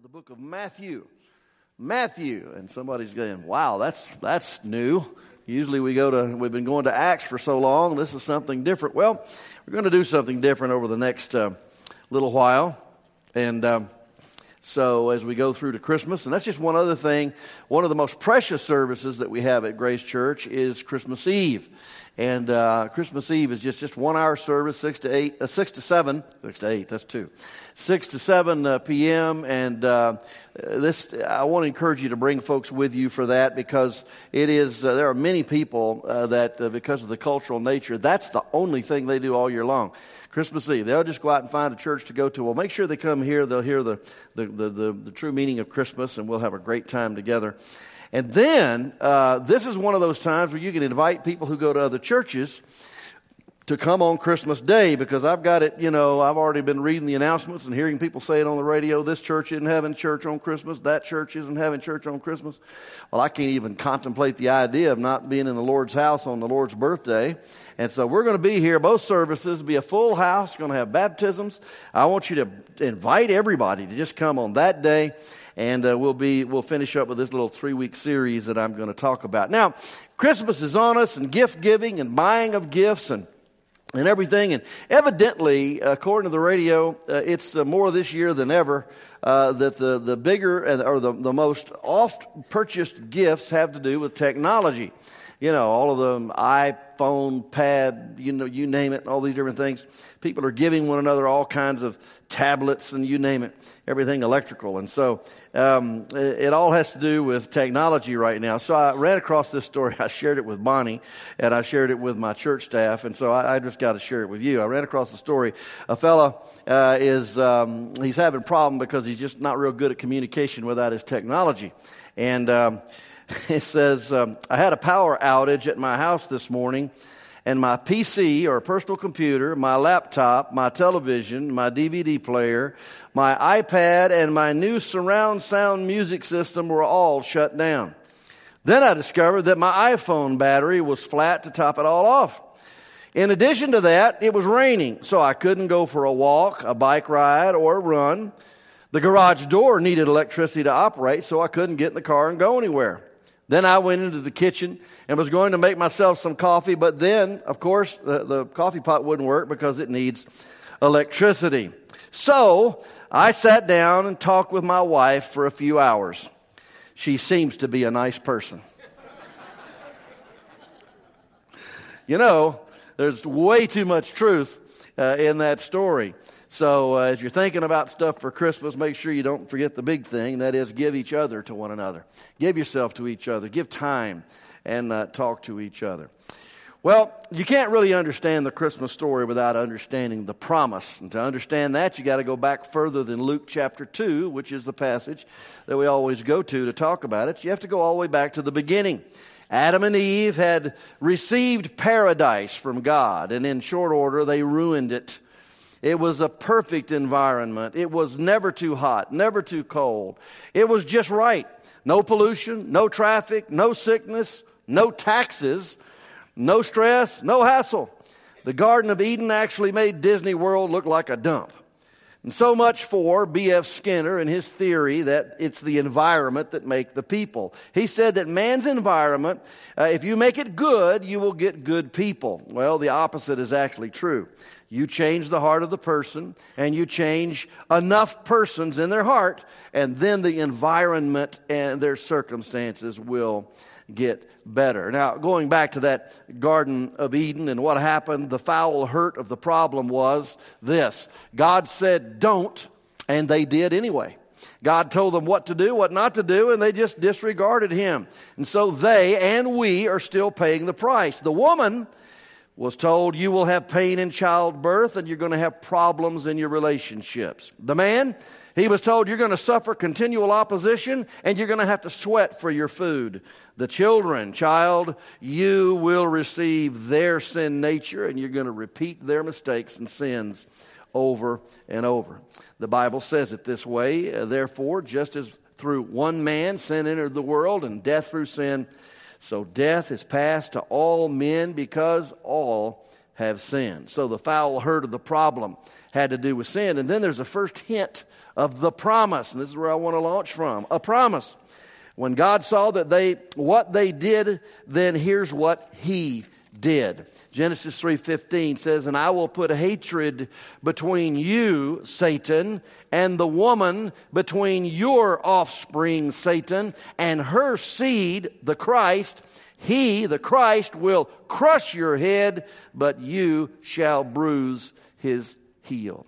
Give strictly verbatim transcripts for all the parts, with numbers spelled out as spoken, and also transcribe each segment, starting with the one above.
book of Matthew. Matthew. And somebody's going, wow, that's that's new. Usually we go to, we've been going to Acts for so long. This is something different. Well, we're going to do something different over the next uh, little while. And um, so as we go through to Christmas, and that's just one other thing. One of the most precious services that we have at Grace Church is Christmas Eve. And uh, Christmas Eve is just, just one hour service, six to eight, uh, six to seven, six to eight. That's two, six to seven uh, p m. And uh, this, I want to encourage you to bring folks with you for that, because it is. Uh, there are many people uh, that, uh, because of the cultural nature, that's the only thing they do all year long. Christmas Eve, they'll just go out and find a church to go to. Well, make sure they come here. They'll hear the the the, the, the true meaning of Christmas, and we'll have a great time together. And then, uh, this is one of those times where you can invite people who go to other churches to come on Christmas Day, because I've got it, you know, I've already been reading the announcements and hearing people say it on the radio. This church isn't having church on Christmas. That church isn't having church on Christmas. Well, I can't even contemplate the idea of not being in the Lord's house on the Lord's birthday. And so we're going to be here, both services, be a full house, going to have baptisms. I want you to invite everybody to just come on that day. And uh, we'll be we'll finish up with this little three-week series that I'm going to talk about. Now, Christmas is on us, and gift giving and buying of gifts and and everything. And evidently, according to the radio, uh, it's uh, more this year than ever uh, that the the bigger uh, or the the most oft purchased gifts have to do with technology. You know, all of them, iPhone, pad, you know, you name it, all these different things. People are giving one another all kinds of tablets and you name it, everything electrical. And so um, it, it all has to do with technology right now. So I ran across this story. I shared it with Bonnie, and I shared it with my church staff. And so I, I just got to share it with you. I ran across the story. A fella uh, is, um, he's having a problem because he's just not real good at communication without his technology. And um it says, um, I had a power outage at my house this morning, and my P C, or personal computer, my laptop, my television, my D V D player, my iPad, and my new surround sound music system were all shut down. Then I discovered that my iPhone battery was flat to top it all off. In addition to that, it was raining, so I couldn't go for a walk, a bike ride, or a run. The garage door needed electricity to operate, so I couldn't get in the car and go anywhere. Then I went into the kitchen and was going to make myself some coffee, but then, of course, the, the coffee pot wouldn't work because it needs electricity. So I sat down and talked with my wife for a few hours. She seems to be a nice person. You know, there's way too much truth uh, in that story. So uh, as you're thinking about stuff for Christmas, make sure you don't forget the big thing. That is, give each other to one another. Give yourself to each other. Give time and uh, talk to each other. Well, you can't really understand the Christmas story without understanding the promise. And to understand that, you got to go back further than Luke chapter two, which is the passage that we always go to to talk about it. You have to go all the way back to the beginning. Adam and Eve had received paradise from God, and in short order, they ruined it. It was a perfect environment. It was never too hot, never too cold. It was just right. No pollution, no traffic, no sickness, no taxes, no stress, no hassle. The Garden of Eden actually made Disney World look like a dump. And so much for B F Skinner and his theory that it's the environment that make the people. He said that man's environment, uh, if you make it good, you will get good people. Well, the opposite is actually true. You change the heart of the person, and you change enough persons in their heart, and then the environment and their circumstances will get better. Now, going back to that Garden of Eden and what happened, the foul hurt of the problem was this. God said, don't, and they did anyway. God told them what to do, what not to do, and they just disregarded him. And so they and we are still paying the price. The woman was told, you will have pain in childbirth and you're going to have problems in your relationships. The man, he was told, you're going to suffer continual opposition and you're going to have to sweat for your food. The children, child, you will receive their sin nature and you're going to repeat their mistakes and sins over and over. The Bible says it this way, therefore, just as through one man sin entered the world and death through sin, so death is passed to all men because all have sinned. So the foul hurt of the problem had to do with sin. And then there's a first hint of the promise. And this is where I want to launch from. A promise. When God saw that they what they did, then here's what he did. Genesis three fifteen says, "And I will put hatred between you, Satan, and the woman, between your offspring, Satan, and her seed, the Christ. He, the Christ, will crush your head, but you shall bruise his heel."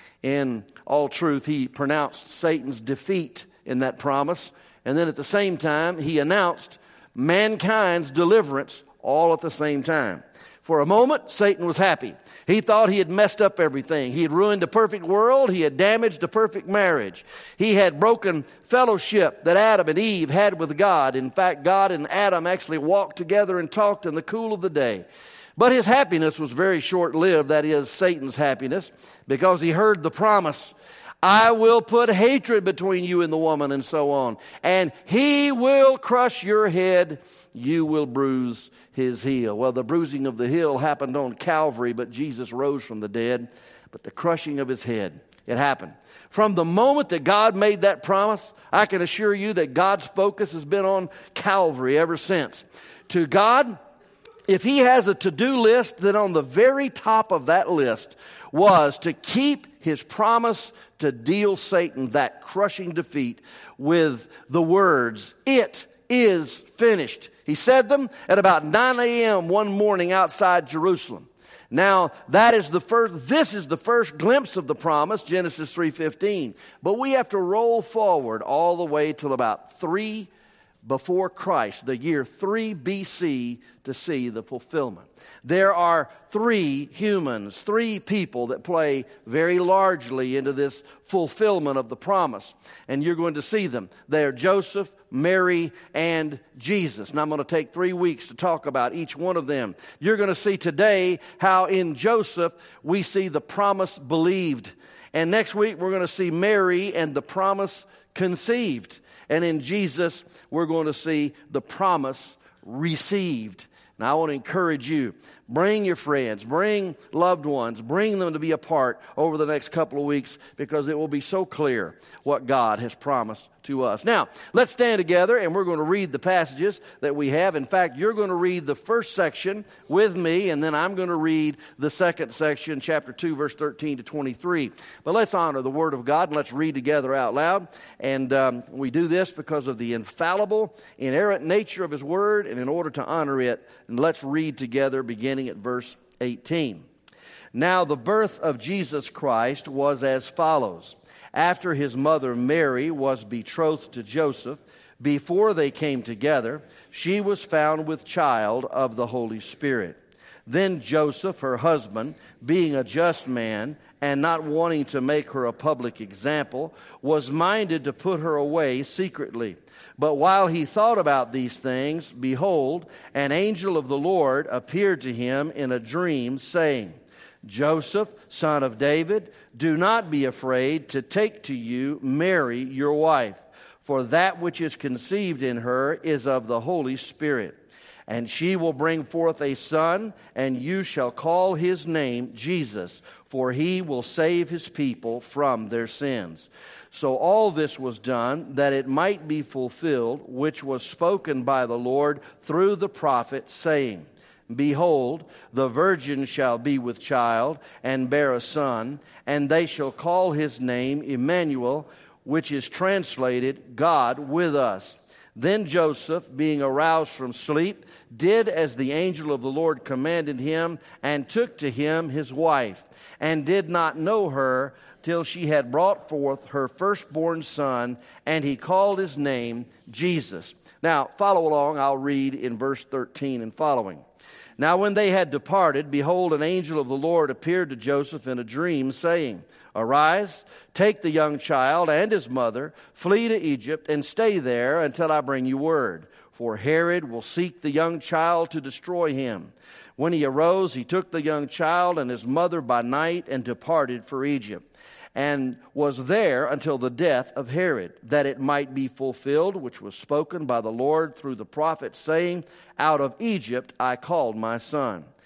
In all truth, he pronounced Satan's defeat in that promise. And then at the same time, he announced mankind's deliverance all at the same time. For a moment, Satan was happy. He thought he had messed up everything. He had ruined a perfect world. He had damaged a perfect marriage. He had broken fellowship that Adam and Eve had with God. In fact, God and Adam actually walked together and talked in the cool of the day. But his happiness was very short-lived, that is, Satan's happiness, because he heard the promise, "I will put hatred between you and the woman," and so on. "And he will crush your head, you will bruise his heel." Well, the bruising of the heel happened on Calvary, but Jesus rose from the dead. But the crushing of his head, it happened. From the moment that God made that promise, I can assure you that God's focus has been on Calvary ever since. To God, if he has a to-do list, then on the very top of that list was to keep his promise to deal Satan that crushing defeat with the words, "It is finished." He said them at about nine a.m. one morning outside Jerusalem. Now, that is the first, this is the first glimpse of the promise, Genesis three fifteen. But we have to roll forward all the way till about three before Christ, the year three B C, to see the fulfillment. There are three humans, three people that play very largely into this fulfillment of the promise. And you're going to see them. They are Joseph, Mary, and Jesus. And I'm going to take three weeks to talk about each one of them. You're going to see today how in Joseph we see the promise believed. And next week we're going to see Mary and the promise conceived. And in Jesus, we're going to see the promise received. Now, I want to encourage you, bring your friends, bring loved ones, bring them to be a part over the next couple of weeks, because it will be so clear what God has promised to us. Now, let's stand together and we're going to read the passages that we have. In fact, you're going to read the first section with me, and then I'm going to read the second section, chapter two, verse thirteen to twenty-three. But let's honor the Word of God and let's read together out loud. And um, we do this because of the infallible, inerrant nature of His Word, and in order to honor it. And let's read together beginning at verse eighteen. "Now the birth of Jesus Christ was as follows. After his mother Mary was betrothed to Joseph, before they came together, she was found with child of the Holy Spirit. Then Joseph, her husband, being a just man, and not wanting to make her a public example, was minded to put her away secretly. But while he thought about these things, behold, an angel of the Lord appeared to him in a dream, saying, 'Joseph, son of David, do not be afraid to take to you Mary, your wife, for that which is conceived in her is of the Holy Spirit. And she will bring forth a son, and you shall call his name Jesus, for he will save his people from their sins.' So all this was done that it might be fulfilled, which was spoken by the Lord through the prophet, saying, 'Behold, the virgin shall be with child, and bear a son, and they shall call his name Emmanuel,' which is translated, God with us. Then Joseph, being aroused from sleep, did as the angel of the Lord commanded him, and took to him his wife, and did not know her till she had brought forth her firstborn son, and he called his name Jesus." Now, follow along. I'll read in verse thirteen and following. "Now when they had departed, behold, an angel of the Lord appeared to Joseph in a dream, saying, 'Arise, take the young child and his mother, flee to Egypt, and stay there until I bring you word. For Herod will seek the young child to destroy him.' When he arose, he took the young child and his mother by night and departed for Egypt, and was there until the death of Herod, that it might be fulfilled, which was spoken by the Lord through the prophet, saying, 'Out of Egypt I called my son.'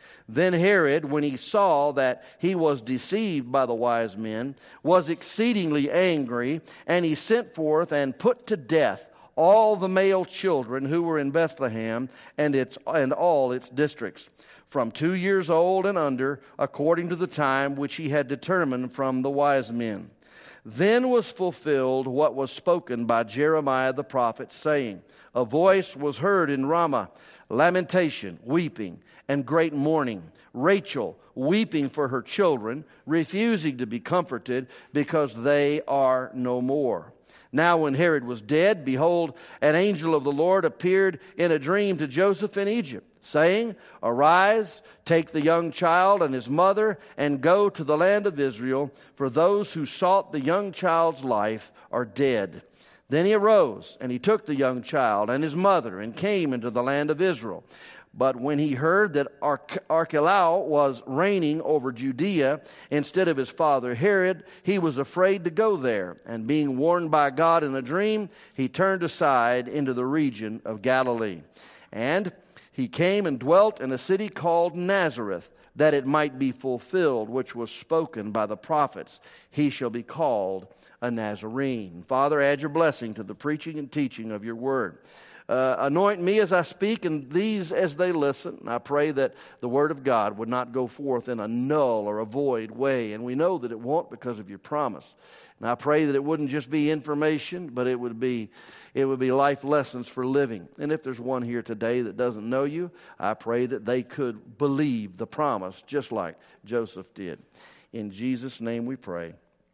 Then Herod, when he saw that he was deceived by the wise men, was exceedingly angry, and he sent forth and put to death all the male children who were in Bethlehem and its and all its districts, from two years old and under, according to the time which he had determined from the wise men. Then was fulfilled what was spoken by Jeremiah the prophet, saying, A voice was heard in Ramah, lamentation, weeping, and great mourning. Rachel weeping for her children, refusing to be comforted, because they are no more. Now when Herod was dead, behold, an angel of the Lord appeared in a dream to Joseph in Egypt, saying, Arise, take the young child and his mother, and go to the land of Israel, for those who sought the young child's life are dead. Then he arose, and he took the young child and his mother, and came into the land of Israel. But when he heard that Arch- Archelaus was reigning over Judea instead of his father Herod, he was afraid to go there. And being warned by God in a dream, he turned aside into the region of Galilee. And he came and dwelt in a city called Nazareth, that it might be fulfilled, which was spoken by the prophets. He shall be called a Nazarene. Father, add your blessing to the preaching and teaching of your word. Uh, anoint me as I speak, and these as they listen. I pray that the word of God would not go forth in a null or a void way. And we know that it won't because of your promise. And I pray that it wouldn't just be information, but it would be it would be life lessons for living. And if there's one here today that doesn't know you, I pray that they could believe the promise just like Joseph did. In Jesus' name we pray.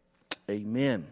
Amen.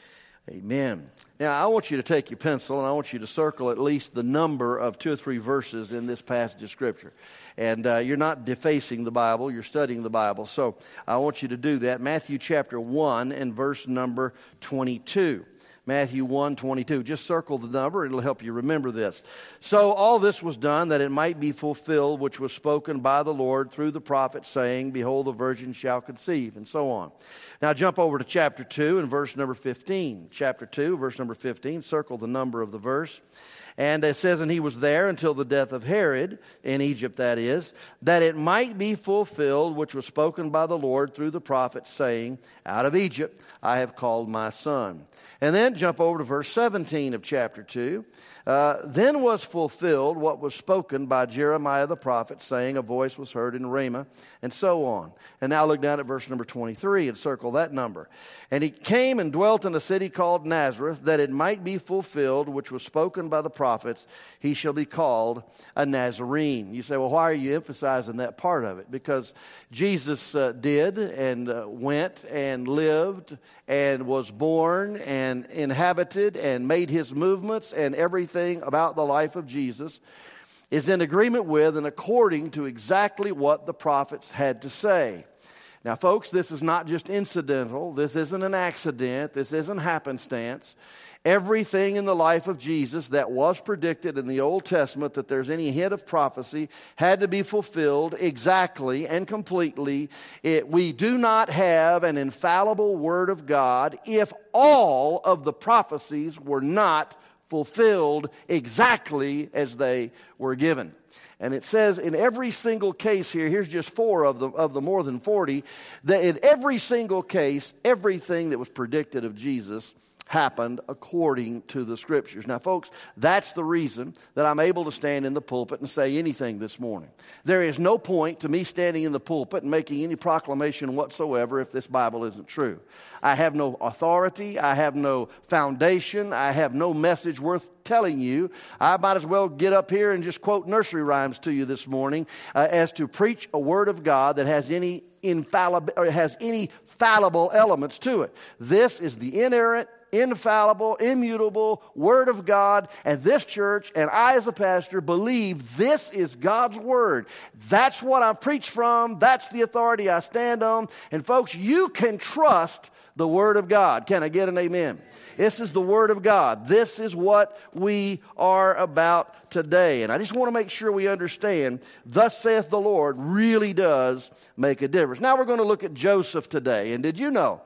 Amen. Now, I want you to take your pencil and I want you to circle at least the number of two or three verses in this passage of Scripture. And uh, you're not defacing the Bible, you're studying the Bible. So I want you to do that. Matthew chapter one and verse number twenty-two. Matthew one twenty-two. Just circle the number. It'll help you remember this. So all this was done that it might be fulfilled, which was spoken by the Lord through the prophet, saying, Behold, the virgin shall conceive, and so on. Now jump over to chapter two and verse number fifteen. Chapter two, verse number fifteen. Circle the number of the verse. And it says, And he was there until the death of Herod, in Egypt that is, that it might be fulfilled, which was spoken by the Lord through the prophet, saying, Out of Egypt I have called my son. And then jump over to verse seventeen of chapter two. Uh, then was fulfilled what was spoken by Jeremiah the prophet, saying, A voice was heard in Ramah, and so on. And now look down at verse number twenty-three and circle that number. And he came and dwelt in a city called Nazareth, that it might be fulfilled, which was spoken by the prophets, he shall be called a Nazarene. You say, well, why are you emphasizing that part of it? Because Jesus uh, did and uh, went and lived and was born and inhabited and made his movements, and everything about the life of Jesus is in agreement with and according to exactly what the prophets had to say. Now, folks, this is not just incidental. This isn't an accident. This isn't happenstance. Everything in the life of Jesus that was predicted in the Old Testament, that there's any hint of prophecy, had to be fulfilled exactly and completely. It, we do not have an infallible Word of God if all of the prophecies were not fulfilled exactly as they were given. And it says in every single case here, here's just four of the, of the more than forty, that in every single case, everything that was predicted of Jesus happened according to the Scriptures. Now, folks, that's the reason that I'm able to stand in the pulpit and say anything this morning. There is no point to me standing in the pulpit and making any proclamation whatsoever if this Bible isn't true. I have no authority. I have no foundation. I have no message worth telling you. I might as well get up here and just quote nursery rhymes to you this morning uh, as to preach a word of God that has any infallible or has any fallible elements to it. This is the inerrant, infallible, immutable Word of God, and this church and I as a pastor believe this is God's Word. That's what I preach from. That's the authority I stand on. And folks, you can trust the Word of God. Can I get an amen? This is the Word of God. This is what we are about today. And I just want to make sure we understand, thus saith the Lord really does make a difference. Now we're going to look at Joseph today. And did you know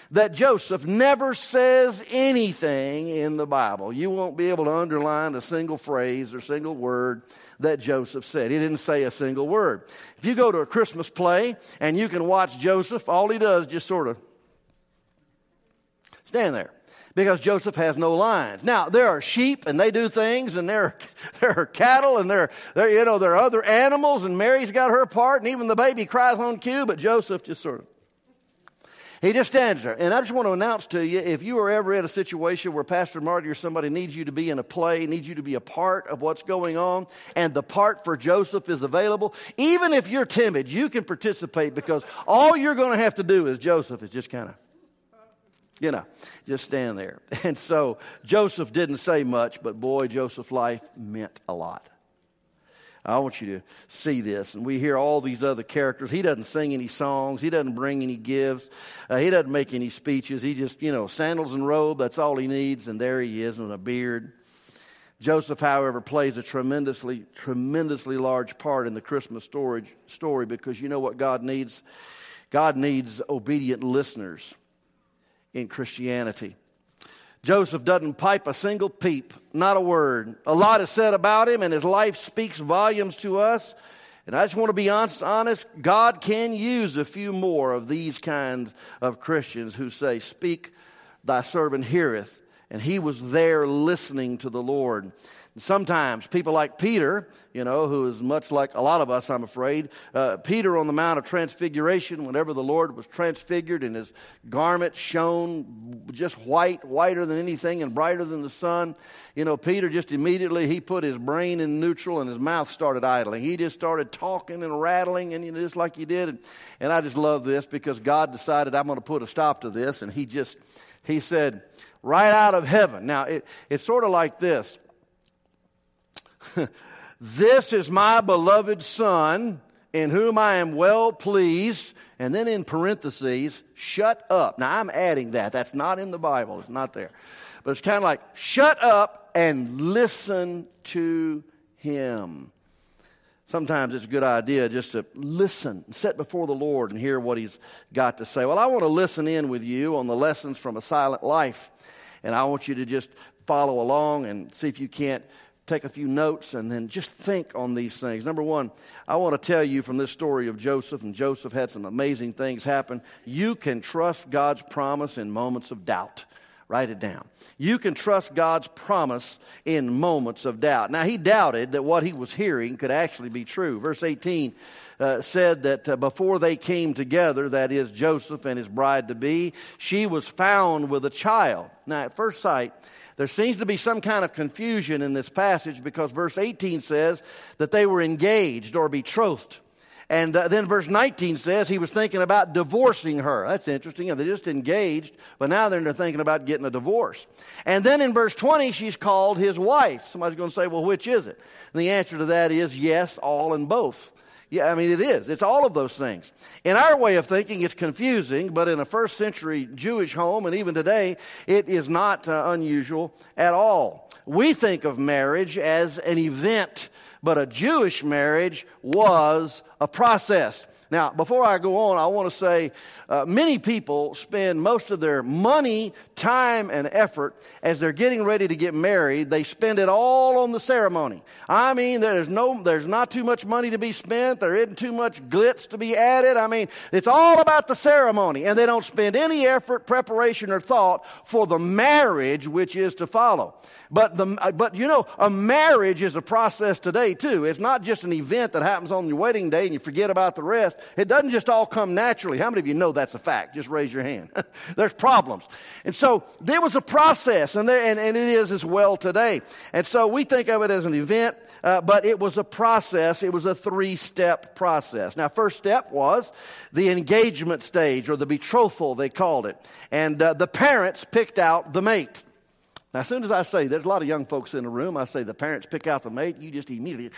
that Joseph never says anything in the Bible. You won't be able to underline a single phrase or single word that Joseph said. He didn't say a single word. If you go to a Christmas play and you can watch Joseph, all he does is just sort of stand there, because Joseph has no lines. Now, there are sheep and they do things, and there are, there are cattle, and there, there, you know, there are other animals, and Mary's got her part, and even the baby cries on cue, but Joseph just sort of, he just stands there. And I just want to announce to you, if you are ever in a situation where Pastor Marty or somebody needs you to be in a play, needs you to be a part of what's going on, and the part for Joseph is available, even if you're timid, you can participate, because all you're going to have to do is Joseph is just kind of, you know, just stand there. And so Joseph didn't say much, but boy, Joseph's life meant a lot. I want you to see this. And we hear all these other characters. He doesn't sing any songs. He doesn't bring any gifts. Uh, he doesn't make any speeches. He just, you know, sandals and robe, that's all he needs. And there he is with a beard. Joseph, however, plays a tremendously, tremendously large part in the Christmas story, story because you know what God needs? God needs obedient listeners in Christianity. Joseph doesn't pipe a single peep, not a word. A lot is said about him, and his life speaks volumes to us. And I just want to be honest, honest, God can use a few more of these kinds of Christians who say, "Speak, thy servant heareth." And he was there listening to the Lord. Sometimes people like Peter, you know, who is much like a lot of us, I'm afraid. Uh, Peter on the Mount of Transfiguration, whenever the Lord was transfigured and his garment shone just white, whiter than anything and brighter than the sun. You know, Peter just immediately, he put his brain in neutral and his mouth started idling. He just started talking and rattling, and you know, just like he did. And, and I just love this because God decided, I'm going to put a stop to this. And he just, he said, right out of heaven. Now, it, it's sort of like this. This is my beloved Son, in whom I am well pleased. And then in parentheses, shut up. Now I'm adding that. That's not in the Bible. It's not there. But it's kind of like, shut up and listen to him. Sometimes it's a good idea just to listen, sit before the Lord and hear what he's got to say. Well, I want to listen in with you on the lessons from a silent life. And I want you to just follow along and see if you can't take a few notes and then just think on these things. Number one, I want to tell you from this story of Joseph, and Joseph had some amazing things happen. You can trust God's promise in moments of doubt. Write it down. You can trust God's promise in moments of doubt. Now, he doubted that what he was hearing could actually be true. Verse eighteen uh, said that uh, before they came together, that is Joseph and his bride-to-be, she was found with a child. Now, at first sight, there seems to be some kind of confusion in this passage because verse eighteen says that they were engaged or betrothed. And uh, then verse nineteen says he was thinking about divorcing her. That's interesting. They're just engaged, but now they're thinking about getting a divorce. And then in verse twenty, she's called his wife. Somebody's going to say, well, which is it? And the answer to that is yes, all and both. Yeah, I mean, it is. It's all of those things. In our way of thinking, it's confusing, but in a first century Jewish home, and even today, it is not uh, unusual at all. We think of marriage as an event, but a Jewish marriage was a process. Now, before I go on, I want to say uh, many people spend most of their money, time, and effort as they're getting ready to get married. They spend it all on the ceremony. I mean, there's no, there's not too much money to be spent. There isn't too much glitz to be added. I mean, it's all about the ceremony, and they don't spend any effort, preparation, or thought for the marriage which is to follow. But the but you know, a marriage is a process today too. It's not just an event that happens on your wedding day and you forget about the rest. It doesn't just all come naturally. How many of you know that's a fact? Just raise your hand. There's problems. And so there was a process, and there and, and it is as well today. And so we think of it as an event, uh, but it was a process. It was a three-step process. Now, first step was the engagement stage, or the betrothal, they called it. And uh, the parents picked out the mate. Now, as soon as I say, there's a lot of young folks in the room, I say the parents pick out the mate, you just immediately,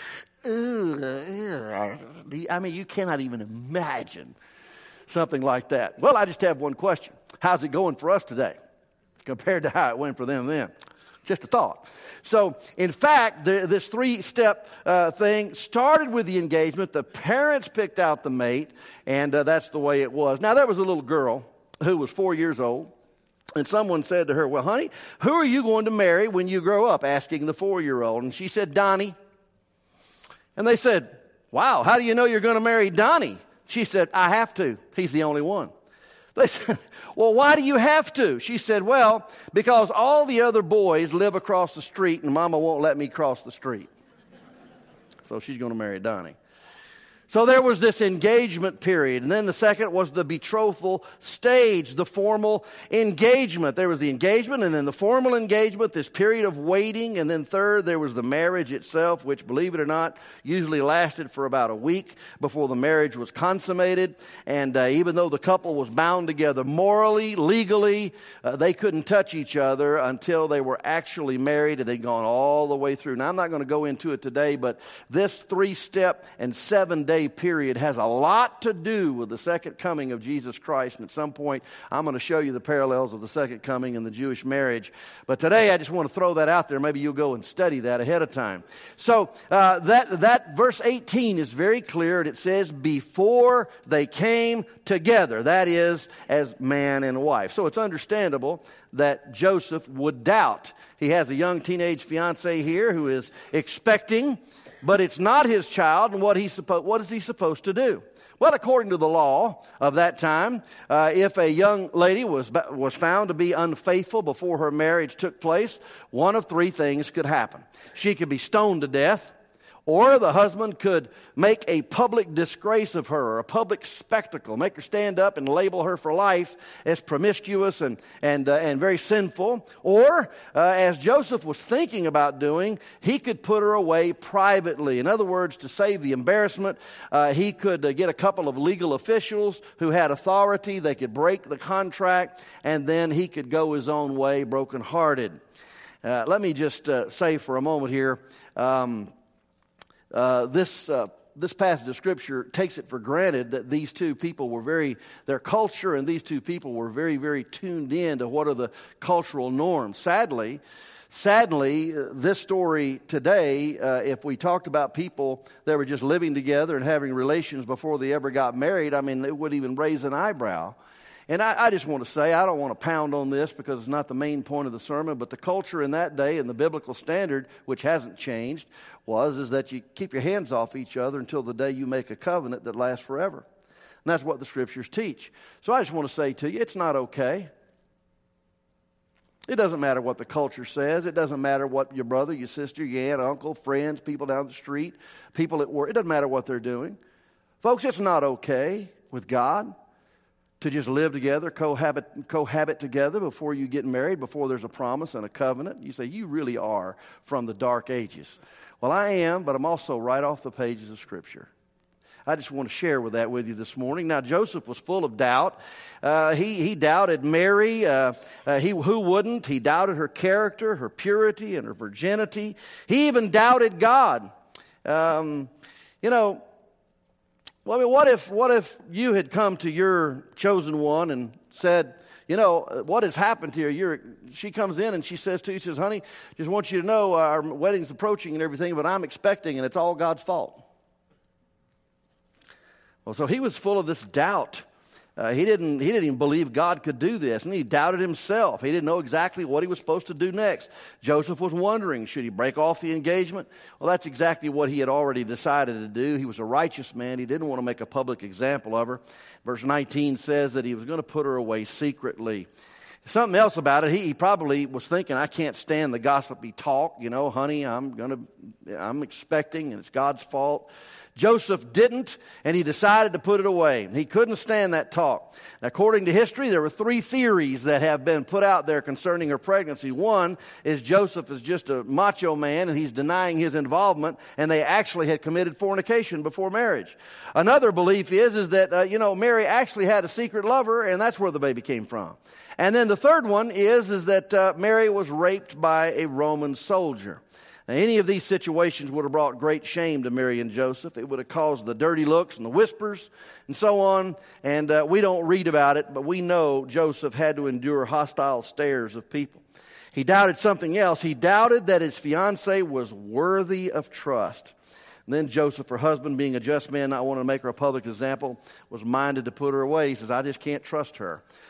I mean, you cannot even imagine something like that. Well, I just have one question. How's it going for us today compared to how it went for them then? Just a thought. So, in fact, the, this three-step uh, thing started with the engagement. The parents picked out the mate, and uh, that's the way it was. Now, there was a little girl who was four years old. And someone said to her, well, honey, who are you going to marry when you grow up? Asking the four-year-old. And she said, Donnie. And they said, wow, how do you know you're going to marry Donnie? She said, I have to. He's the only one. They said, well, why do you have to? She said, well, because all the other boys live across the street and Mama won't let me cross the street. So she's going to marry Donnie. So there was this engagement period. And then the second was the betrothal stage, the formal engagement. There was the engagement and then the formal engagement, this period of waiting. And then third, there was the marriage itself, which, believe it or not, usually lasted for about a week before the marriage was consummated. And uh, even though the couple was bound together morally, legally, uh, they couldn't touch each other until they were actually married and they'd gone all the way through. Now, I'm not going to go into it today, but this three-step and seven-day period has a lot to do with the second coming of Jesus Christ. And at some point, I'm going to show you the parallels of the second coming and the Jewish marriage. But today, I just want to throw that out there. Maybe you'll go and study that ahead of time. So uh, that, that verse eighteen is very clear. And it says, before they came together. That is, as man and wife. So it's understandable that Joseph would doubt. He has a young teenage fiancée here who is expecting, but it's not his child, and what, he's suppo- what is he supposed to do? Well, according to the law of that time, uh, if a young lady was, was found to be unfaithful before her marriage took place, one of three things could happen. She could be stoned to death, or the husband could make a public disgrace of her, or a public spectacle, make her stand up and label her for life as promiscuous and and uh, and very sinful. Or, uh, as Joseph was thinking about doing, he could put her away privately. In other words, to save the embarrassment, uh, he could uh, get a couple of legal officials who had authority. They could break the contract, and then he could go his own way, brokenhearted. Uh, let me just uh, say for a moment here. Um, Uh, this uh, this passage of Scripture takes it for granted that these two people were very, their culture and these two people were very, very tuned in to what are the cultural norms. Sadly, sadly, this story today, uh, if we talked about people that were just living together and having relations before they ever got married, I mean, it wouldn't even raise an eyebrow. And I, I just want to say, I don't want to pound on this because it's not the main point of the sermon, but the culture in that day and the biblical standard, which hasn't changed, was is that you keep your hands off each other until the day you make a covenant that lasts forever. And that's what the Scriptures teach. So I just want to say to you, it's not okay. It doesn't matter what the culture says. It doesn't matter what your brother, your sister, your aunt, uncle, friends, people down the street, people at work. It doesn't matter what they're doing. Folks, it's not okay with God to just live together, cohabit, cohabit together before you get married, before there's a promise and a covenant. You say, you really are from the dark ages. Well, I am, but I'm also right off the pages of Scripture. I just want to share with that with you this morning. Now, Joseph was full of doubt. Uh, he, he doubted Mary. Uh, uh, he, who wouldn't? He doubted her character, her purity, and her virginity. He even doubted God. Um, you know, Well, I mean, what if what if you had come to your chosen one and said, you know, what has happened here? You're, she comes in and she says to you, she says, honey, just want you to know our wedding's approaching and everything, but I'm expecting and it's all God's fault. Well, so he was full of this doubt. Uh, he didn't he didn't even believe God could do this, and he doubted himself. He didn't know exactly what he was supposed to do next. Joseph was wondering, should he break off the engagement? Well, that's exactly what he had already decided to do. He was a righteous man. He didn't want to make a public example of her. Verse nineteen says that he was going to put her away secretly. Something else about it, he, he probably was thinking, I can't stand the gossipy talk. You know, honey, I'm going to, I'm expecting, and it's God's fault. Joseph didn't, and he decided to put it away. He couldn't stand that talk. Now, according to history, there were three theories that have been put out there concerning her pregnancy. One is Joseph is just a macho man, and he's denying his involvement, and they actually had committed fornication before marriage. Another belief is, is that, uh, you know, Mary actually had a secret lover, and that's where the baby came from. And then the third one is, is that uh, Mary was raped by a Roman soldier. Now, any of these situations would have brought great shame to Mary and Joseph. It would have caused the dirty looks and the whispers and so on. And uh, we don't read about it, but we know Joseph had to endure hostile stares of people. He doubted something else. He doubted that his fiancée was worthy of trust. And then Joseph, her husband, being a just man, not wanting to make her a public example, was minded to put her away. He says, I just can't trust her.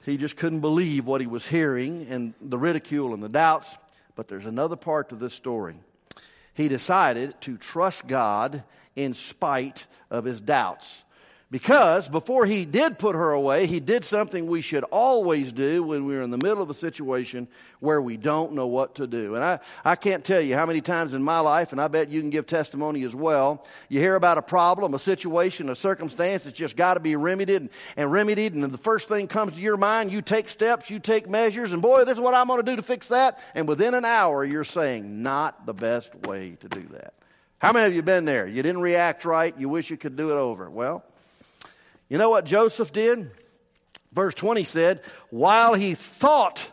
He just couldn't believe what he was hearing and the ridicule and the doubts. But there's another part to this story. He decided to trust God in spite of his doubts. Because before he did put her away, he did something we should always do when we're in the middle of a situation where we don't know what to do. And I, I can't tell you how many times in my life, and I bet you can give testimony as well, you hear about a problem, a situation, a circumstance that's just got to be remedied and, and remedied, and the first thing comes to your mind, you take steps, you take measures, and boy, this is what I'm going to do to fix that. And within an hour, you're saying, not the best way to do that. How many of you have been there? You didn't react right. You wish you could do it over. Well, you know what Joseph did? Verse twenty said, while he thought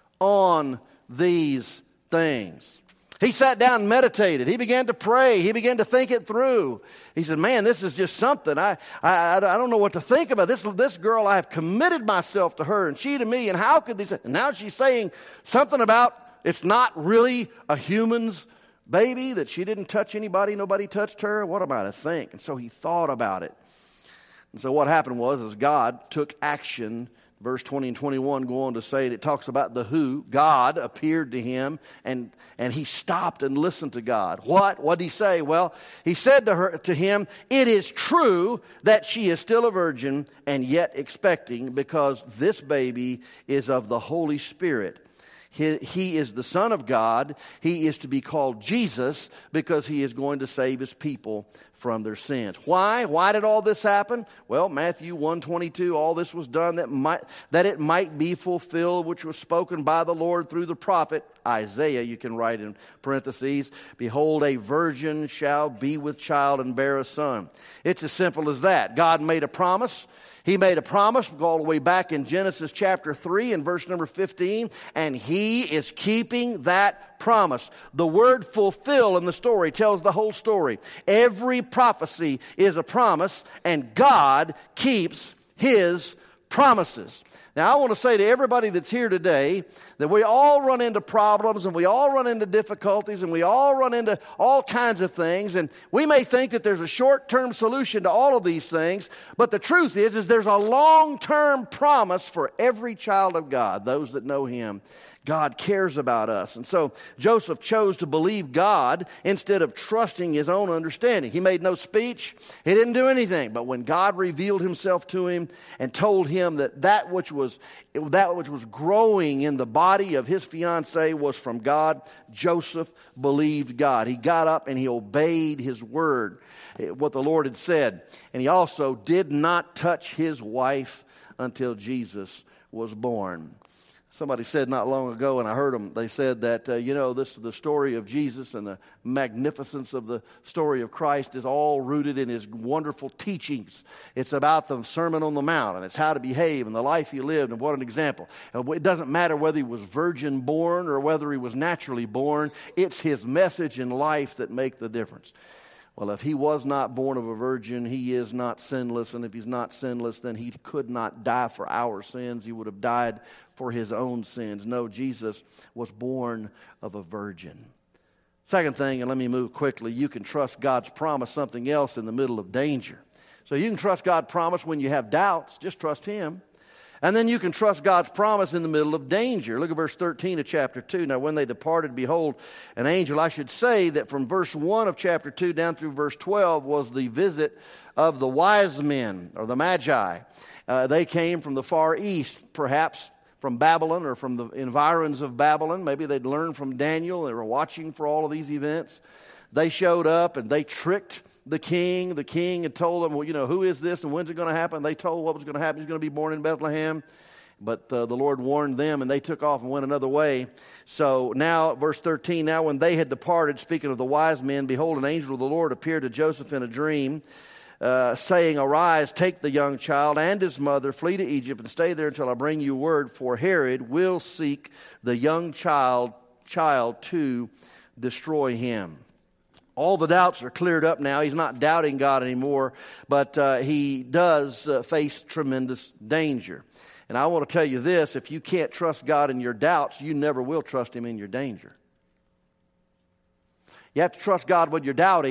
on these things. He sat down and meditated. He began to pray. He began to think it through. He said, man, this is just something. I, I, I don't know what to think about. This, this girl, I have committed myself to her and she to me. And how could this? And now she's saying something about it's not really a human's baby, that she didn't touch anybody. Nobody touched her. What am I to think? And so he thought about it. And so what happened was, is God took action. Verse twenty and twenty-one go on to say, it talks about the who. God appeared to him, and, and he stopped and listened to God. What? What did he say? Well, he said to her, to him, it is true that she is still a virgin and yet expecting, because this baby is of the Holy Spirit. He, he is the Son of God. He is to be called Jesus because he is going to save his people from their sins. Why? Why did all this happen? Well, Matthew one twenty-two, all this was done that might that it might be fulfilled, which was spoken by the Lord through the prophet Isaiah. You can write in parentheses, behold, a virgin shall be with child and bear a son. It's as simple as that. God made a promise. He made a promise all the way back in Genesis chapter three and verse number fifteen, and he is keeping that promise. The word fulfill in the story tells the whole story. Every prophecy is a promise, and God keeps his promises. Now, I want to say to everybody that's here today that we all run into problems and we all run into difficulties and we all run into all kinds of things. And we may think that there's a short-term solution to all of these things. But the truth is, is there's a long-term promise for every child of God, those that know him. God cares about us. And so Joseph chose to believe God instead of trusting his own understanding. He made no speech. He didn't do anything. But when God revealed himself to him and told him that that which was, that which was growing in the body of his fiancée was from God, Joseph believed God. He got up and he obeyed his word, what the Lord had said. And he also did not touch his wife until Jesus was born. Somebody said not long ago, and I heard them, they said that, uh, you know, this the story of Jesus and the magnificence of the story of Christ is all rooted in his wonderful teachings. It's about the Sermon on the Mount, and it's how to behave and the life he lived, and what an example. It doesn't matter whether he was virgin born or whether he was naturally born. It's his message and life that make the difference. Well, if he was not born of a virgin, he is not sinless. And if he's not sinless, then he could not die for our sins. He would have died for his own sins. No, Jesus was born of a virgin. Second thing, and let me move quickly, you can trust God's promise, something else, in the middle of danger. So you can trust God's promise when you have doubts. Just trust him. And then you can trust God's promise in the middle of danger. Look at verse thirteen of chapter two. Now, when they departed, behold, an angel. I should say that from verse one of chapter two down through verse twelve was the visit of the wise men, or the magi. Uh, they came from the far east, perhaps from Babylon or from the environs of Babylon. Maybe they'd learned from Daniel. They were watching for all of these events. They showed up and they tricked the king. The king had told them, well, you know, who is this and when's it going to happen? They told what was going to happen. He's going to be born in Bethlehem. But uh, the Lord warned them, and they took off and went another way. So now, verse thirteen, now when they had departed, speaking of the wise men, behold, an angel of the Lord appeared to Joseph in a dream, uh, saying, arise, take the young child and his mother, flee to Egypt, and stay there until I bring you word, for Herod will seek the young child, child to destroy him. All the doubts are cleared up now. He's not doubting God anymore, but uh, he does uh, face tremendous danger. And I want to tell you this, if you can't trust God in your doubts, you never will trust him in your danger. You have to trust God when you're doubting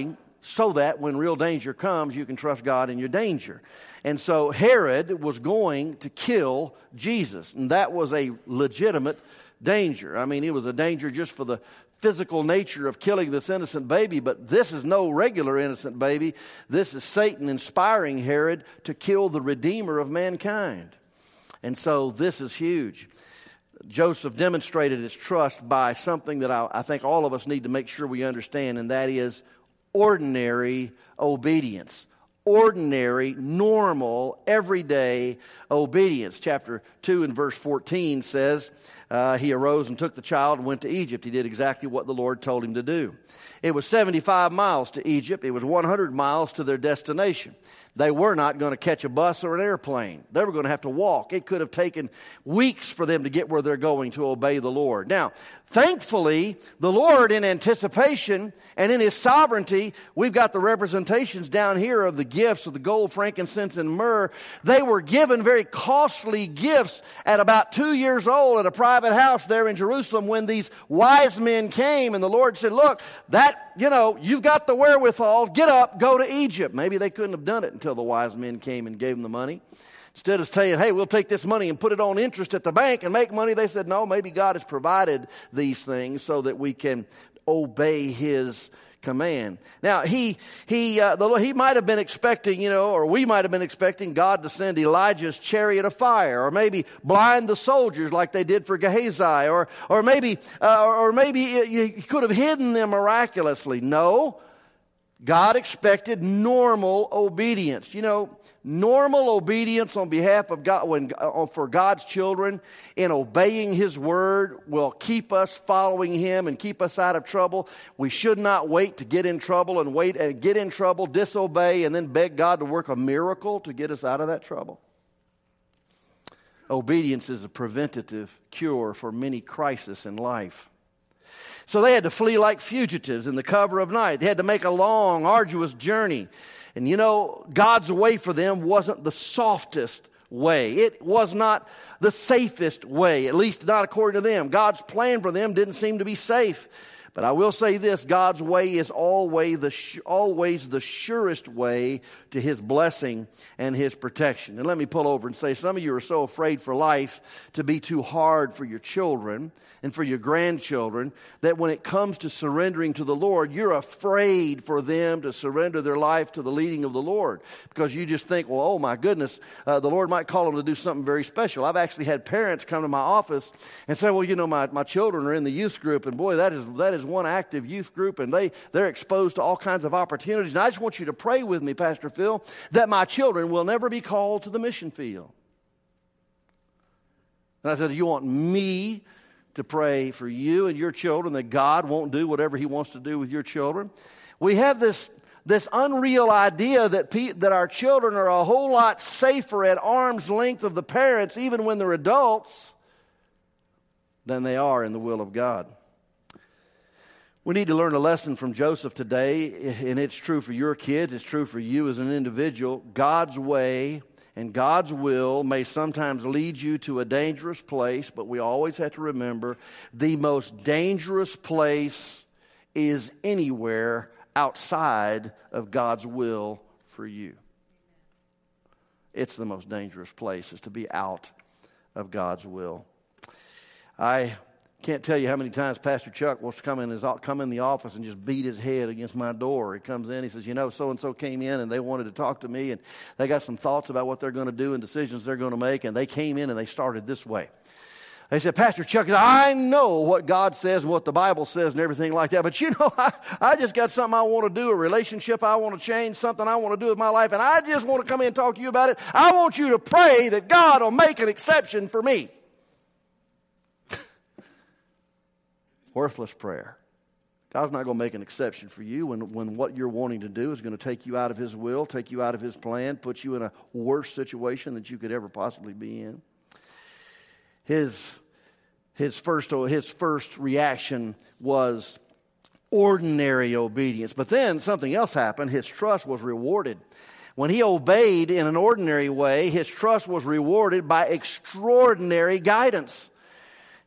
so that when real danger comes, you can trust God in your danger. And so Herod was going to kill Jesus, and that was a legitimate danger. I mean, it was a danger just for the physical nature of killing this innocent baby, but this is no regular innocent baby. This is Satan inspiring Herod to kill the Redeemer of mankind. And so this is huge. Joseph demonstrated his trust by something that I, I think all of us need to make sure we understand, and that is ordinary obedience. Ordinary, normal, everyday obedience. Chapter two and verse fourteen says, uh, he arose and took the child and went to Egypt. He did exactly what the Lord told him to do. It was seventy-five miles to Egypt. It was one hundred miles to their destination. They were not going to catch a bus or an airplane. They were going to have to walk. It could have taken weeks for them to get where they're going to obey the Lord. Now, thankfully, the Lord, in anticipation and in His sovereignty, we've got the representations down here of the gifts of the gold, frankincense, and myrrh. They were given very costly gifts at about two years old at a private house there in Jerusalem when these wise men came. And the Lord said, look, that, you know, you've got the wherewithal. Get up, go to Egypt. Maybe they couldn't have done it until the wise men came and gave them the money. Instead of saying, hey, we'll take this money and put it on interest at the bank and make money, they said, no, maybe God has provided these things so that we can obey His command. Now, he he uh, the, he might have been expecting, you know, or we might have been expecting God to send Elijah's chariot of fire, or maybe blind the soldiers like they did for Gehazi, or or maybe uh, or maybe He could have hidden them miraculously. No. God expected normal obedience. You know, normal obedience on behalf of God, when, uh, for God's children, in obeying His word, will keep us following Him and keep us out of trouble. We should not wait to get in trouble and wait and get in trouble, disobey, and then beg God to work a miracle to get us out of that trouble. Obedience is a preventative cure for many crises in life. So they had to flee like fugitives in the cover of night. They had to make a long, arduous journey. And you know, God's way for them wasn't the softest way. It was not the safest way, at least not according to them. God's plan for them didn't seem to be safe. But I will say this, God's way is always the, always the surest way to His blessing and His protection. And let me pull over and say, some of you are so afraid for life to be too hard for your children and for your grandchildren that when it comes to surrendering to the Lord, you're afraid for them to surrender their life to the leading of the Lord. Because you just think, well, oh my goodness, uh, the Lord might call them to do something very special. I've actually had parents come to my office and say, well, you know, my, my children are in the youth group, and boy, that is that is one active youth group, and they, they're exposed to all kinds of opportunities. And I just want you to pray with me, Pastor Phil, that my children will never be called to the mission field. And I said, you want me to pray for you and your children that God won't do whatever He wants to do with your children? We have this, this unreal idea that, pe- that our children are a whole lot safer at arm's length of the parents, even when they're adults, than they are in the will of God. We need to learn a lesson from Joseph today, and it's true for your kids, it's true for you as an individual. God's way and God's will may sometimes lead you to a dangerous place, but we always have to remember the most dangerous place is anywhere outside of God's will for you. It's the most dangerous place, is to be out of God's will. I can't tell you how many times Pastor Chuck wants to come in his come in the office and just beat his head against my door. He comes in, he says, you know, so-and-so came in and they wanted to talk to me, and they got some thoughts about what they're going to do and decisions they're going to make, and they came in and they started this way. They said, Pastor Chuck, I know what God says and what the Bible says and everything like that, but you know, I, I just got something I want to do, a relationship I want to change, something I want to do with my life, and I just want to come in and talk to you about it. I want you to pray that God will make an exception for me. Worthless prayer. God's not going to make an exception for you when, when what you're wanting to do is going to take you out of His will, take you out of His plan, put you in a worse situation that you could ever possibly be in. His, his, first, his first reaction was ordinary obedience. But then something else happened. His trust was rewarded. When he obeyed in an ordinary way, his trust was rewarded by extraordinary guidance.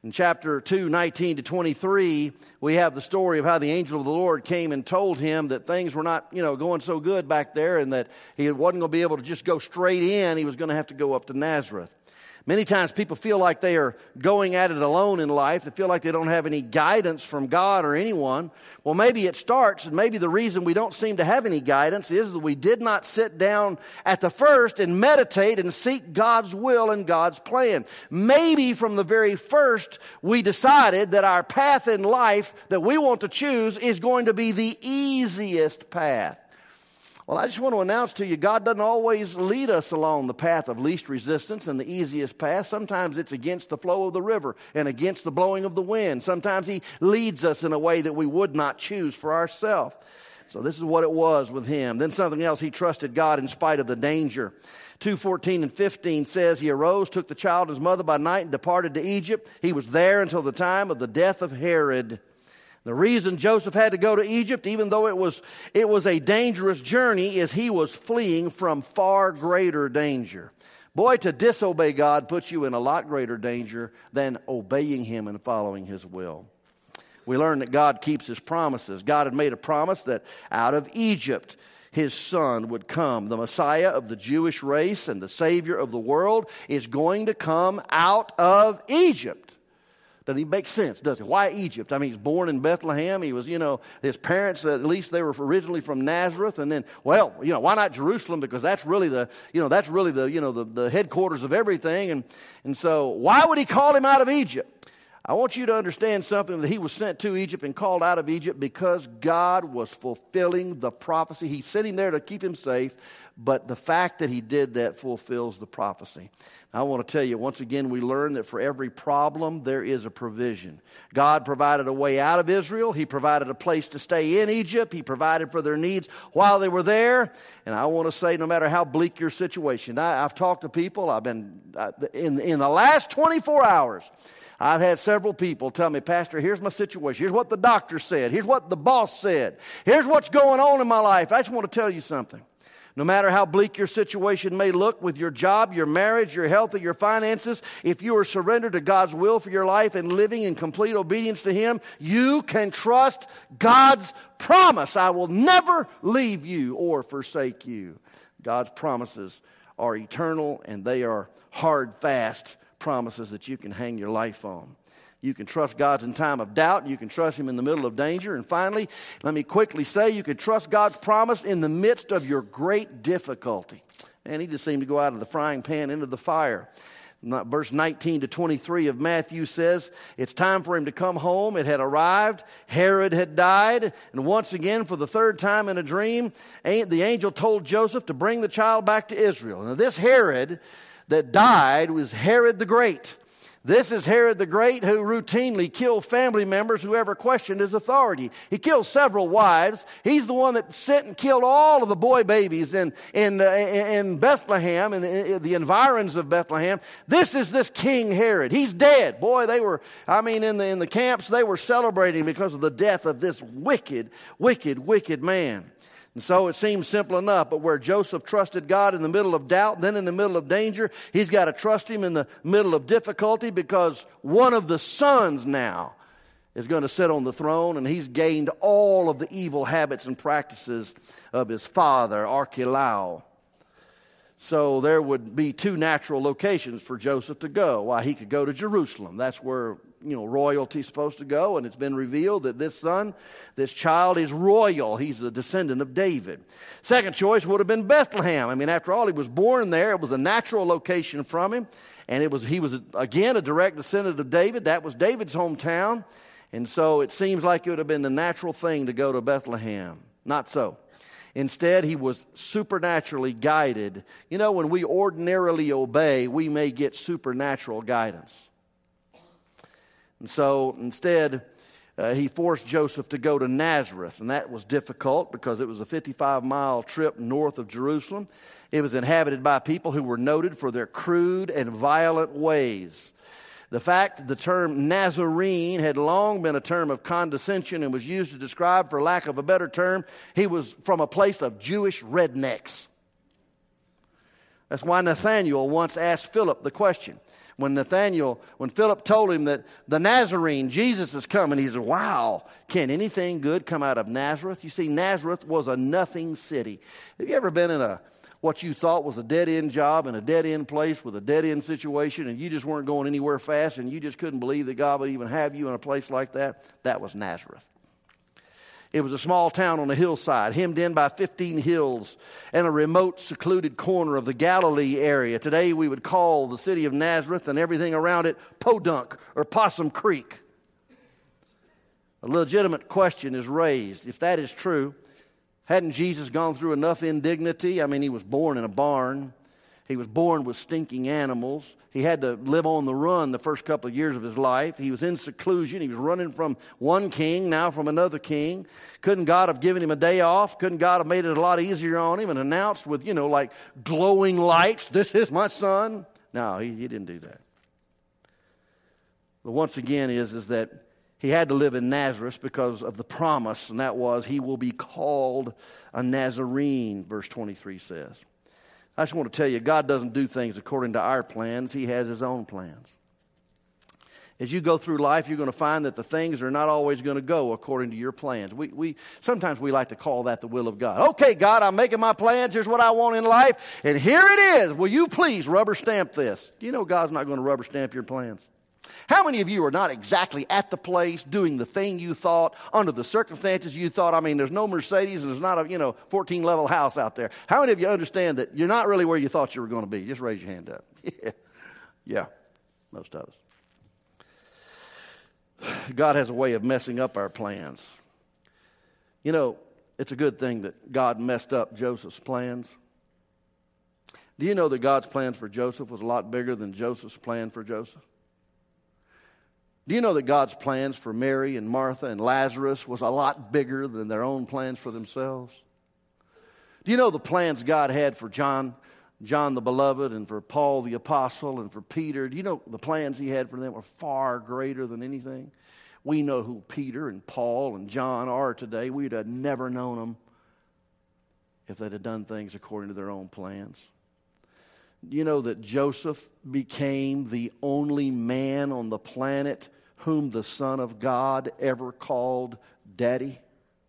In chapter two, nineteen to twenty-three, we have the story of how the angel of the Lord came and told him that things were not, you know, going so good back there, and that he wasn't going to be able to just go straight in. He was going to have to go up to Nazareth. Many times people feel like they are going at it alone in life. They feel like they don't have any guidance from God or anyone. Well, maybe it starts, and maybe the reason we don't seem to have any guidance is that we did not sit down at the first and meditate and seek God's will and God's plan. Maybe from the very first we decided that our path in life that we want to choose is going to be the easiest path. Well, I just want to announce to you, God doesn't always lead us along the path of least resistance and the easiest path. Sometimes it's against the flow of the river and against the blowing of the wind. Sometimes He leads us in a way that we would not choose for ourselves. So this is what it was with him. Then something else, he trusted God in spite of the danger. two fourteen and fifteen says, he arose, took the child and his mother by night, and departed to Egypt. He was there until the time of the death of Herod. The reason Joseph had to go to Egypt, even though it was, it was a dangerous journey, is he was fleeing from far greater danger. Boy, to disobey God puts you in a lot greater danger than obeying Him and following His will. We learn that God keeps His promises. God had made a promise that out of Egypt His Son would come. The Messiah of the Jewish race and the Savior of the world is going to come out of Egypt. Doesn't even make sense, does it? Why Egypt? I mean, he's born in Bethlehem. He was, you know, his parents, at least they were originally from Nazareth. And then, well, you know, why not Jerusalem? Because that's really the, you know, that's really the, you know, the, the headquarters of everything. And, and so why would he call him out of Egypt? I want you to understand something, that he was sent to Egypt and called out of Egypt because God was fulfilling the prophecy. He sent him there to keep him safe, but the fact that he did that fulfills the prophecy. I want to tell you, once again, we learn that for every problem, there is a provision. God provided a way out of Israel. He provided a place to stay in Egypt. He provided for their needs while they were there. And I want to say, no matter how bleak your situation, I, I've talked to people. I've been, I, in, in the last twenty-four hours, I've had several people tell me, Pastor, here's my situation. Here's what the doctor said. Here's what the boss said. Here's what's going on in my life. I just want to tell you something. No matter how bleak your situation may look with your job, your marriage, your health, or your finances, if you are surrendered to God's will for your life and living in complete obedience to Him, you can trust God's promise. I will never leave you or forsake you. God's promises are eternal, and they are hard, fast promises that you can hang your life on. You can trust God in time of doubt. You can trust Him in the middle of danger. And finally, let me quickly say, you can trust God's promise in the midst of your great difficulty. And He just seemed to go out of the frying pan into the fire. Verse nineteen to twenty-three of Matthew says, it's time for him to come home. It had arrived. Herod had died. And once again, for the third time in a dream, the angel told Joseph to bring the child back to Israel. Now, this Herod that died was Herod the Great. This is Herod the Great, who routinely killed family members who ever questioned his authority. He killed several wives. He's the one that sent and killed all of the boy babies in, in, uh, in Bethlehem, in the, in the environs of Bethlehem. This is this King Herod. He's dead. Boy, they were, I mean, in the, in the camps, they were celebrating because of the death of this wicked, wicked, wicked man. And so it seems simple enough, but where Joseph trusted God in the middle of doubt, then in the middle of danger, he's got to trust Him in the middle of difficulty, because one of the sons now is going to sit on the throne, and he's gained all of the evil habits and practices of his father, Archelaus. So there would be two natural locations for Joseph to go. Why, he could go to Jerusalem. That's where, you know, royalty's supposed to go, and it's been revealed that this son, this child is royal. He's a descendant of David. Second choice would have been Bethlehem. I mean, after all, he was born there. It was a natural location from him, and it was he was, again, a direct descendant of David. That was David's hometown, and so it seems like it would have been the natural thing to go to Bethlehem. Not so. Instead, he was supernaturally guided. You know, when we ordinarily obey, we may get supernatural guidance. And so, instead, uh, he forced Joseph to go to Nazareth. And that was difficult because it was a fifty-five mile trip north of Jerusalem. It was inhabited by people who were noted for their crude and violent ways. The fact the term Nazarene had long been a term of condescension and was used to describe, for lack of a better term, he was from a place of Jewish rednecks. That's why Nathanael once asked Philip the question. When Nathanael, when Philip told him that the Nazarene, Jesus, is coming, he said, wow, can anything good come out of Nazareth? You see, Nazareth was a nothing city. Have you ever been in a what you thought was a dead-end job in a dead-end place with a dead-end situation, and you just weren't going anywhere fast, and you just couldn't believe that God would even have you in a place like that? That was Nazareth. It was a small town on a hillside, hemmed in by fifteen hills and a remote, secluded corner of the Galilee area. Today we would call the city of Nazareth and everything around it Podunk or Possum Creek. A legitimate question is raised. If that is true, hadn't Jesus gone through enough indignity? I mean, he was born in a barn. He was born with stinking animals. He had to live on the run the first couple of years of his life. He was in seclusion. He was running from one king, now from another king. Couldn't God have given him a day off? Couldn't God have made it a lot easier on him and announced with, you know, like glowing lights, this is my son? No, he, he didn't do that. But once again is, is that he had to live in Nazareth because of the promise, and that was he will be called a Nazarene, verse twenty-three says. I just want to tell you, God doesn't do things according to our plans. He has his own plans. As you go through life, you're going to find that the things are not always going to go according to your plans. We, we sometimes we like to call that the will of God. Okay, God, I'm making my plans. Here's what I want in life, and here it is. Will you please rubber stamp this? Do you know God's not going to rubber stamp your plans? How many of you are not exactly at the place doing the thing you thought under the circumstances you thought? I mean, there's no Mercedes and there's not a, you know, fourteen level house out there. How many of you understand that you're not really where you thought you were going to be? Just raise your hand up. Yeah, yeah, most of us. God has a way of messing up our plans. You know, it's a good thing that God messed up Joseph's plans. Do you know that God's plans for Joseph was a lot bigger than Joseph's plan for Joseph? Do you know that God's plans for Mary and Martha and Lazarus was a lot bigger than their own plans for themselves? Do you know the plans God had for John, John the Beloved, and for Paul the Apostle, and for Peter? Do you know the plans he had for them were far greater than anything? We know who Peter and Paul and John are today. We'd have never known them if they'd have done things according to their own plans. Do you know that Joseph became the only man on the planet whom the Son of God ever called Daddy?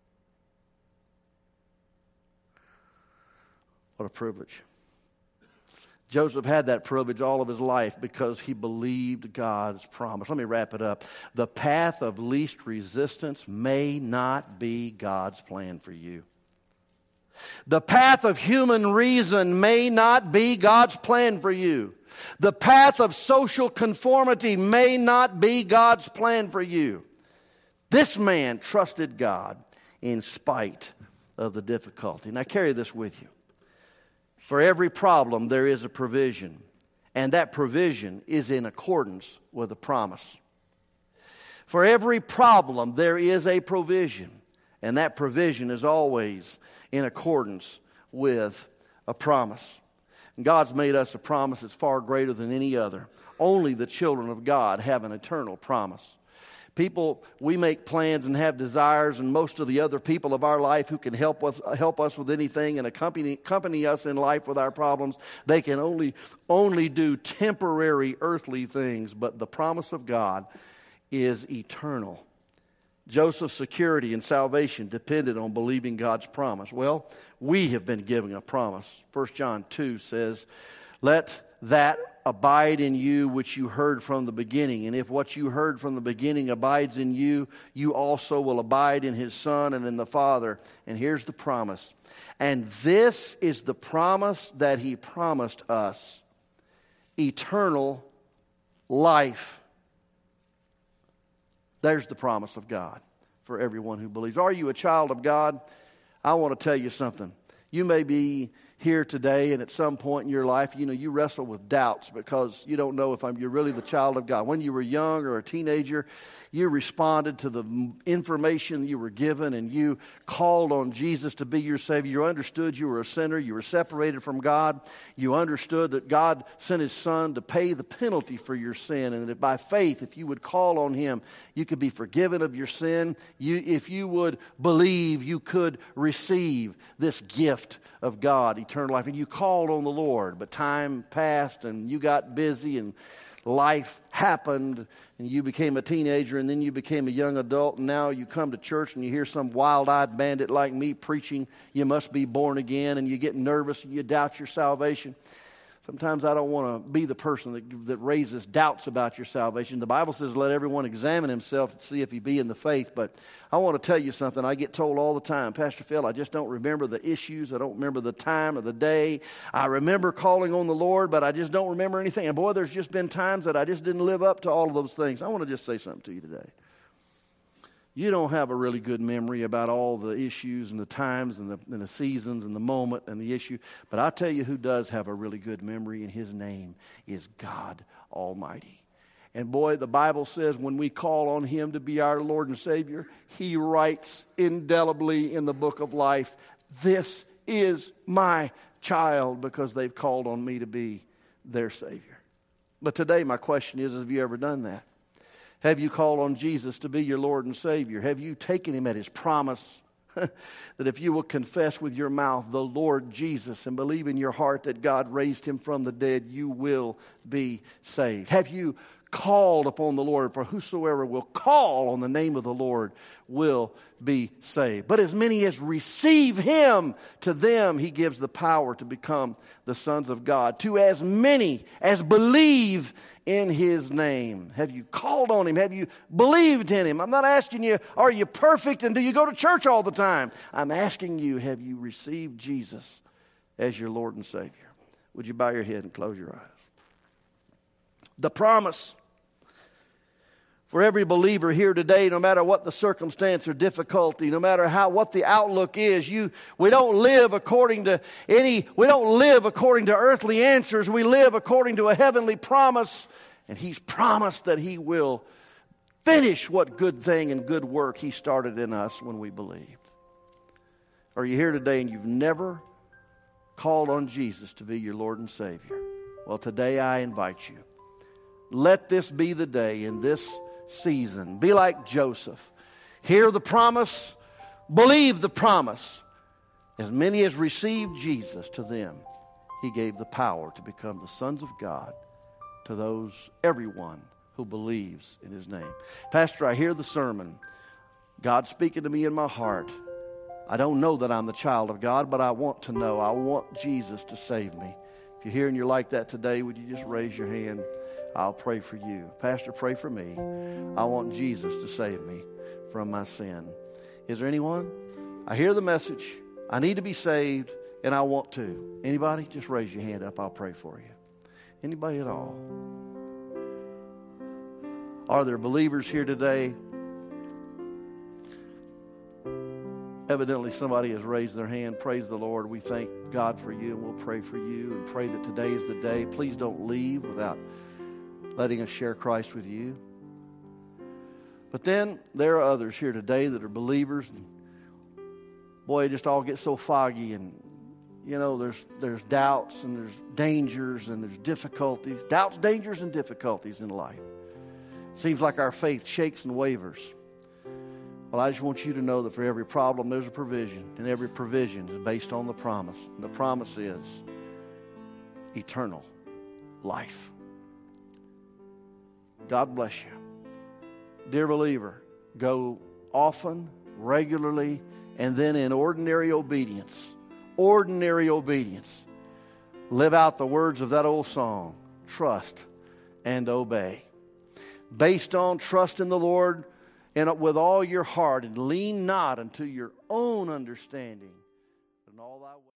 What a privilege. Joseph had that privilege all of his life because he believed God's promise. Let me wrap it up. The path of least resistance may not be God's plan for you. The path of human reason may not be God's plan for you. The path of social conformity may not be God's plan for you. This man trusted God in spite of the difficulty. Now carry this with you. For every problem there is a provision, and that provision is in accordance with a promise. For every problem there is a provision, and that provision is always in accordance with a promise. And God's made us a promise that's far greater than any other. Only the children of God have an eternal promise. People, we make plans and have desires, and most of the other people of our life who can help us help us with anything and accompany, accompany us in life with our problems, they can only, only do temporary earthly things, but the promise of God is eternal. Joseph's security and salvation depended on believing God's promise. Well, we have been given a promise. First John two says, let that abide in you which you heard from the beginning. And if what you heard from the beginning abides in you, you also will abide in his Son and in the Father. And here's the promise. And this is the promise that he promised us, eternal life. There's the promise of God for everyone who believes. Are you a child of God? I want to tell you something. You may be here today, and at some point in your life, you know, you wrestle with doubts because you don't know if I'm, you're really the child of God. When you were young or a teenager, you responded to the information you were given, and you called on Jesus to be your Savior. You understood you were a sinner. You were separated from God. You understood that God sent his Son to pay the penalty for your sin, and that by faith, if you would call on him, you could be forgiven of your sin. You, if you would believe, you could receive this gift of God, eternal life, and you called on the Lord, but time passed and you got busy and life happened and you became a teenager and then you became a young adult, and now you come to church and you hear some wild-eyed bandit like me preaching you must be born again, and you get nervous and you doubt your salvation. Sometimes I don't want to be the person that, that raises doubts about your salvation. The Bible says let everyone examine himself to see if he be in the faith. But I want to tell you something. I get told all the time, Pastor Phil, I just don't remember the issues. I don't remember the time of the day. I remember calling on the Lord, but I just don't remember anything. And boy, there's just been times that I just didn't live up to all of those things. I want to just say something to you today. You don't have a really good memory about all the issues and the times and the, and the seasons and the moment and the issue. But I tell you who does have a really good memory, and his name is God Almighty. And boy, the Bible says when we call on him to be our Lord and Savior, he writes indelibly in the book of life, this is my child, because they've called on me to be their Savior. But today my question is, have you ever done that? Have you called on Jesus to be your Lord and Savior? Have you taken him at his promise that if you will confess with your mouth the Lord Jesus and believe in your heart that God raised him from the dead, you will be saved? Have you called upon the Lord? For whosoever will call on the name of the Lord will be saved. But as many as receive him, to them he gives the power to become the sons of God. To as many as believe in his name. Have you called on him? Have you believed in him? I'm not asking you, are you perfect and do you go to church all the time? I'm asking you, have you received Jesus as your Lord and Savior? Would you bow your head and close your eyes? The promise for every believer here today, no matter what the circumstance or difficulty, no matter how what the outlook is, you we don't live according to any we don't live according to earthly answers. We live according to a heavenly promise, and he's promised that he will finish what good thing and good work he started in us when we believed. Are you here today and you've never called on Jesus to be your Lord and Savior? Well, today I invite you. Let this be the day in this season. Be like Joseph. Hear the promise. Believe the promise. As many as received Jesus, to them he gave the power to become the sons of God, to those, everyone who believes in his name. Pastor, I hear the sermon. God speaking to me in my heart. I don't know that I'm the child of God, but I want to know. I want Jesus to save me. If you're here and you're like that today, would you just raise your hand? I'll pray for you. Pastor, pray for me. I want Jesus to save me from my sin. Is there anyone? I hear the message. I need to be saved, and I want to. Anybody? Just raise your hand up. I'll pray for you. Anybody at all? Are there believers here today? Evidently somebody has raised their hand. Praise the Lord. We thank God for you, and we'll pray for you and pray that today is the day. Please don't leave without letting us share Christ with you. But then there are others here today that are believers. Boy, it just all gets so foggy, and you know, there's there's doubts and there's dangers and there's difficulties. Doubts, dangers, and difficulties in life. It seems like our faith shakes and wavers. Well, I just want you to know that for every problem there's a provision, and every provision is based on the promise. And the promise is eternal life. God bless you. Dear believer, go often, regularly, and then in ordinary obedience. Ordinary obedience. Live out the words of that old song, trust and obey. Based on trust in the Lord and with all your heart, and lean not unto your own understanding, but in all thy ways.